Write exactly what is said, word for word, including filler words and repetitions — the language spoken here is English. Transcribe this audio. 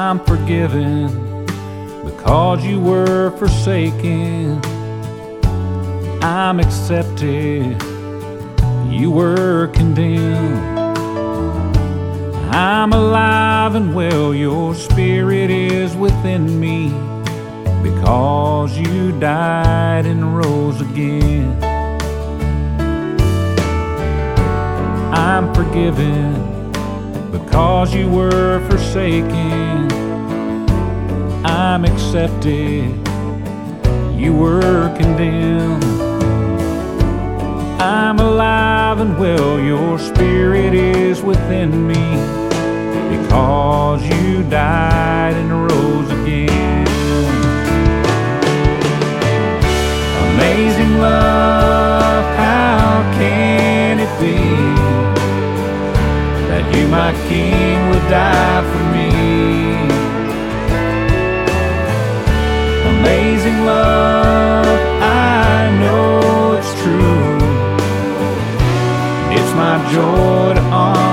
I'm forgiven because you were forsaken. I'm accepted, you were condemned. I'm alive and well, your spirit is within me, because you died and rose again. I'm forgiven because you were forsaken. I'm accepted, you were condemned. I'm alive and well, your spirit is within me, because you died and rose again. Amazing love, how can it be that you, my King, would die for me? Amazing love, I know it's true. It's my joy to honor